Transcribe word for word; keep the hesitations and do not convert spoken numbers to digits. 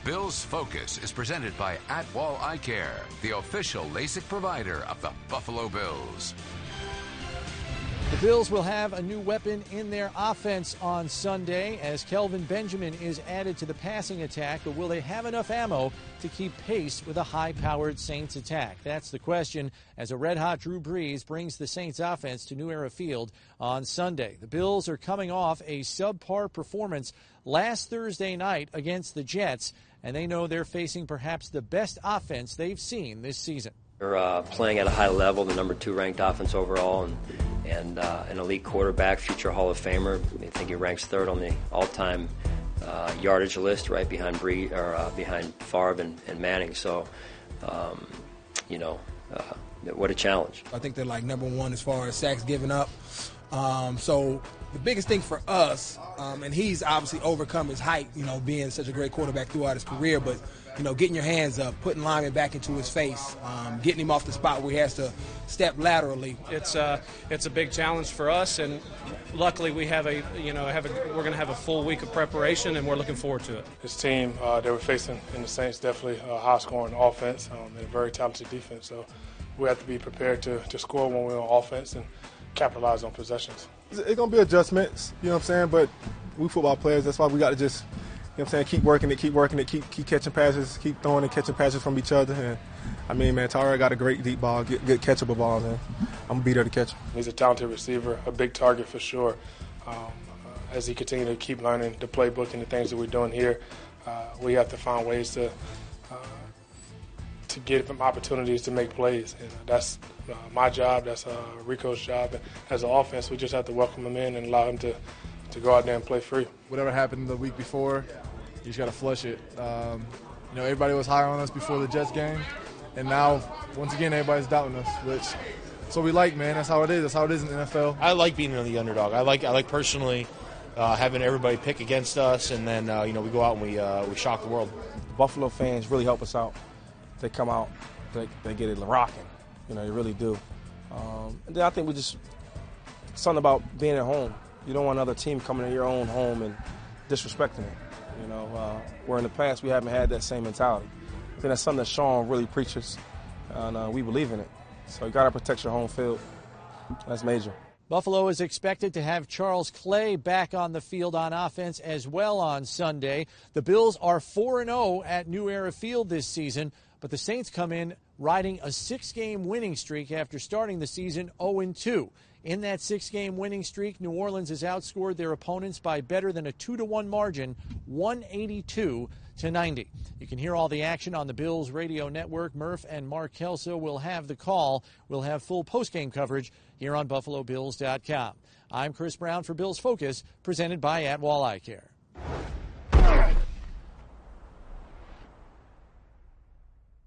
Bills Focus is presented by Atwall Eye Care, the official LASIK provider of the Buffalo Bills. The Bills will have a new weapon in their offense on Sunday as Kelvin Benjamin is added to the passing attack, but will they have enough ammo to keep pace with a high-powered Saints attack? That's the question as a red-hot Drew Brees brings the Saints offense to New Era Field on Sunday. The Bills are coming off a subpar performance last Thursday night against the Jets, and they know they're facing perhaps the best offense they've seen this season. They're uh, playing at a high level, the number two ranked offense overall, and and uh, an elite quarterback, future Hall of Famer. I think he ranks third on the all-time uh, yardage list, right behind Bree or uh, behind Favre and, and Manning. So, um, you know, uh, what a challenge. I think they're like number one as far as sacks given up. Um, so the biggest thing for us, um, and he's obviously overcome his height, you know, being such a great quarterback throughout his career, but you know, getting your hands up, putting linemen back into his face, um, getting him off the spot where he has to step laterally. It's uh, it's a big challenge for us, and luckily we have a you know have a, we're going to have a full week of preparation, and we're looking forward to it. This team uh, that we're facing in the Saints definitely a high-scoring offense um, and a very talented defense. So we have to be prepared to, to score when we're on offense and capitalize on possessions. It's going to be adjustments, you know what I'm saying? But we football players, that's why we got to just. You know what I'm saying? Keep working it, keep working it, keep keep catching passes, keep throwing and catching passes from each other. And I mean, man, Tyra got a great deep ball, good, good catchable ball, man. I'm going to be there to catch him. He's a talented receiver, a big target for sure. Um, uh, as he continues to keep learning the playbook and the things that we're doing here, uh, we have to find ways to uh, to give him opportunities to make plays. And that's uh, my job, that's uh, Rico's job. And as an offense, we just have to welcome him in and allow him to, to go out there and play free. Whatever happened the week before, you just got to flush it. Um, you know, everybody was high on us before the Jets game, and now, once again, everybody's doubting us, which that's what we like, man. That's how it is. That's how it is in the N F L. I like being the underdog. I like, I like personally uh, having everybody pick against us, and then uh, you know we go out and we uh, we shock the world. Buffalo fans really help us out. They come out, they, they get it rocking. You know, they really do. Um, and then I think we just something about being at home. You don't want another team coming to your own home and disrespecting it. You know, uh, where in the past we haven't had that same mentality. I think that's something that Sean really preaches, and uh, we believe in it. So you got to protect your home field. That's major. Buffalo is expected to have Charles Clay back on the field on offense as well on Sunday. The Bills are four and oh at New Era Field this season, but the Saints come in riding a six-game winning streak after starting the season oh and two. In that six-game winning streak, New Orleans has outscored their opponents by better than a two to one margin, one eighty-two to ninety. You can hear all the action on the Bills radio network. Murph and Mark Kelso will have the call. We'll have full postgame coverage here on Buffalo Bills dot com. I'm Chris Brown for Bills Focus, presented by Atwall Eye Care.